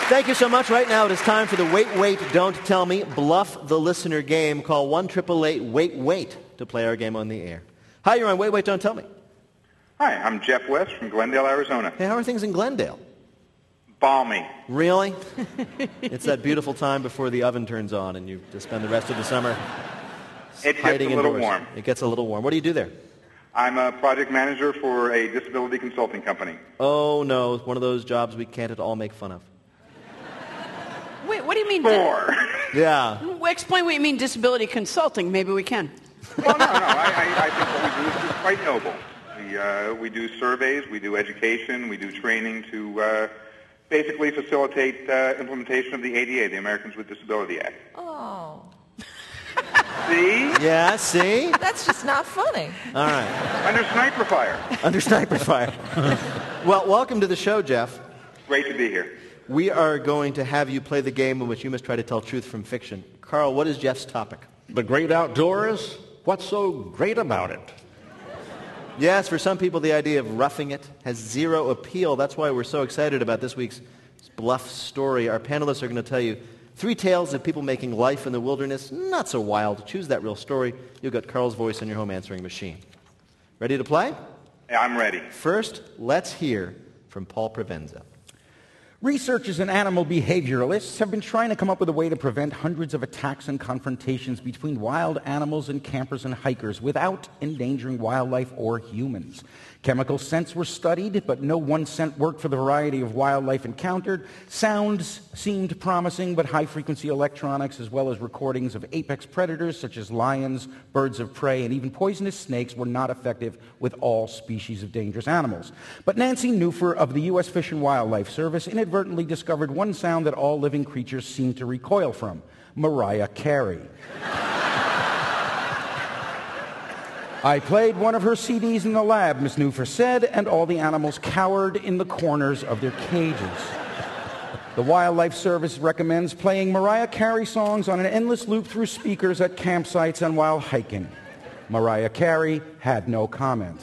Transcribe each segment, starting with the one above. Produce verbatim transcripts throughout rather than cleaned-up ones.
Thank you so much. Right now it is time for the Wait, Wait, Don't Tell Me Bluff the Listener game. Call one eight eight eight wait wait to play our game on the air. Hi, you're on Wait, Wait, Don't Tell Me. Hi, I'm Jeff West from Glendale, Arizona. Hey, how are things in Glendale? Balmy. Really? It's that beautiful time before the oven turns on and you just spend the rest of the summer It hiding gets a little indoors. warm. It gets a little warm. What do you do there? I'm a project manager for a disability consulting company. Oh, no, one of those jobs we can't at all make fun of. Wait, what do you mean? Four. Yeah. Well, explain what you mean disability consulting. Maybe we can. Well, no, no. I, I, I think what we do is quite noble. We, uh, we do surveys, we do education, we do training to uh, basically facilitate uh, implementation of the A D A, the Americans with Disability Act. Oh. See? Yeah, see? That's just not funny. All right. Under sniper fire. Under sniper fire. Well, welcome to the show, Jeff. Great to be here. We are going to have you play the game in which you must try to tell truth from fiction. Carl, what is Jeff's topic? The great outdoors? What's so great about it? Yes, for some people, the idea of roughing it has zero appeal. That's why we're so excited about this week's Bluff story. Our panelists are going to tell you three tales of people making life in the wilderness not so wild. Choose that real story. You'll get Carl's voice on your home answering machine. Ready to play? I'm ready. First, let's hear from Paul Provenza. Researchers and animal behavioralists have been trying to come up with a way to prevent hundreds of attacks and confrontations between wild animals and campers and hikers without endangering wildlife or humans. Chemical scents were studied, but no one scent worked for the variety of wildlife encountered. Sounds seemed promising, but high-frequency electronics, as well as recordings of apex predators such as lions, birds of prey, and even poisonous snakes were not effective with all species of dangerous animals. But Nancy Newfer of the U S Fish and Wildlife Service inadvertently discovered one sound that all living creatures seem to recoil from: Mariah Carey. I played one of her C Ds in the lab, Miss Newfer said, and all the animals cowered in the corners of their cages. The Wildlife Service recommends playing Mariah Carey songs on an endless loop through speakers at campsites and while hiking. Mariah Carey had no comment.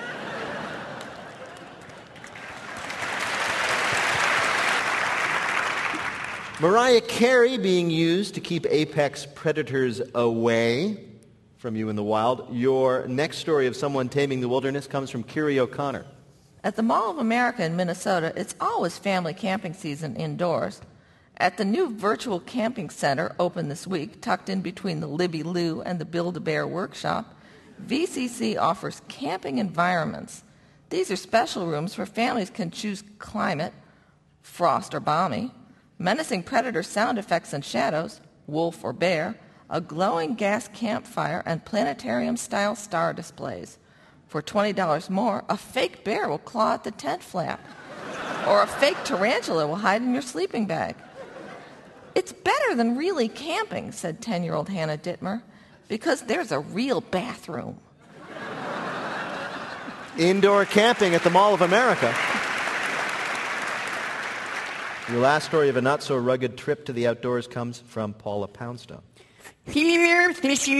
Mariah Carey being used to keep apex predators away from you in the wild. Your next story of someone taming the wilderness comes from Kiri O'Connor. At the Mall of America in Minnesota, it's always family camping season indoors. At the new virtual camping center opened this week, tucked in between the Libby Lou and the Build-A-Bear workshop, V C C offers camping environments. These are special rooms where families can choose climate, frost or balmy, menacing predator sound effects and shadows, wolf or bear, a glowing gas campfire, and planetarium-style star displays. For twenty dollars more, a fake bear will claw at the tent flap, or a fake tarantula will hide in your sleeping bag. It's better than really camping, said ten-year-old Hannah Dittmer, because there's a real bathroom. Indoor camping at the Mall of America. Your last story of a not-so-rugged trip to the outdoors comes from Paula Poundstone. That's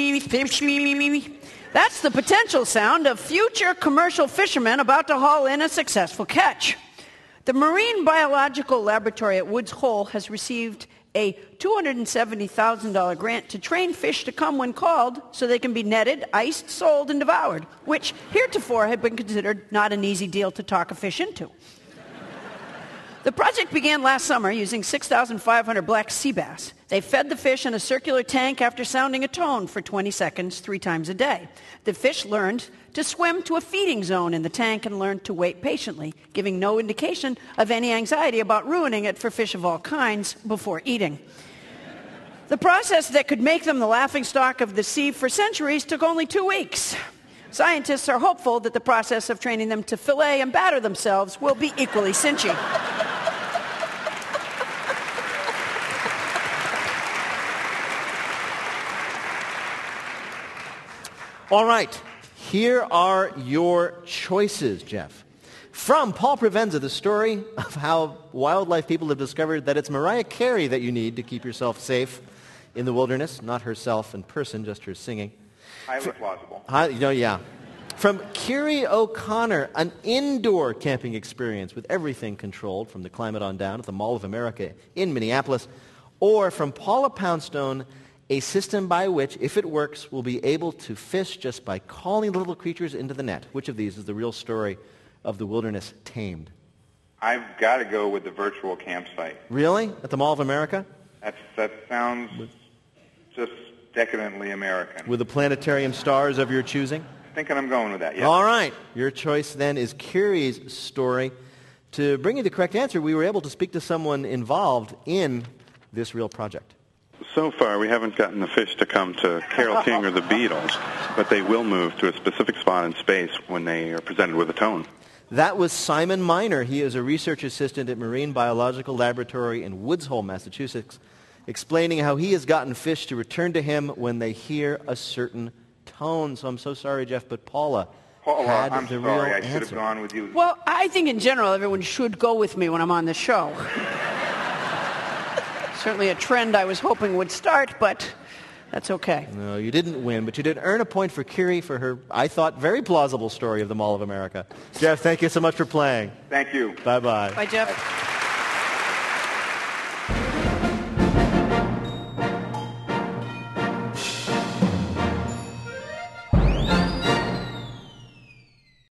the potential sound of future commercial fishermen about to haul in a successful catch. The Marine Biological Laboratory at Woods Hole has received a two hundred seventy thousand dollars grant to train fish to come when called so they can be netted, iced, sold, and devoured, which heretofore had been considered not an easy deal to talk a fish into. The project began last summer using six thousand five hundred black sea bass. They fed the fish in a circular tank after sounding a tone for twenty seconds three times a day. The fish learned to swim to a feeding zone in the tank and learned to wait patiently, giving no indication of any anxiety about ruining it for fish of all kinds before eating. The process that could make them the laughingstock of the sea for centuries took only two weeks. Scientists are hopeful that the process of training them to fillet and batter themselves will be equally cinchy. All right, here are your choices, Jeff. From Paul Provenza, the story of how wildlife people have discovered that it's Mariah Carey that you need to keep yourself safe in the wilderness, not herself in person, just her singing. Highly plausible. Hi, you know, yeah. From Kiri O'Connor, an indoor camping experience with everything controlled from the climate on down at the Mall of America in Minneapolis. Or from Paula Poundstone, a system by which, if it works, we'll be able to fish just by calling the little creatures into the net. Which of these is the real story of the wilderness tamed? I've got to go with the virtual campsite. Really? At the Mall of America? That's, that sounds just decadently American. With the planetarium stars of your choosing? Thinking I'm going with that, yeah. All right. Your choice then is Kiri's story. To bring you the correct answer, we were able to speak to someone involved in this real project. So far, we haven't gotten the fish to come to Carole King or the Beatles, but they will move to a specific spot in space when they are presented with a tone. That was Simon Miner. He is a research assistant at Marine Biological Laboratory in Woods Hole, Massachusetts, explaining how he has gotten fish to return to him when they hear a certain tone. So I'm so sorry, Jeff, but Paula Paula, had I'm the sorry. real I should have answer. gone with you. Well, I think in general everyone should go with me when I'm on the show. Certainly a trend I was hoping would start, but that's okay. No, you didn't win, but you did earn a point for Kiri for her, I thought, very plausible story of the Mall of America. Jeff, thank you so much for playing. Thank you. Bye-bye. Bye, Jeff.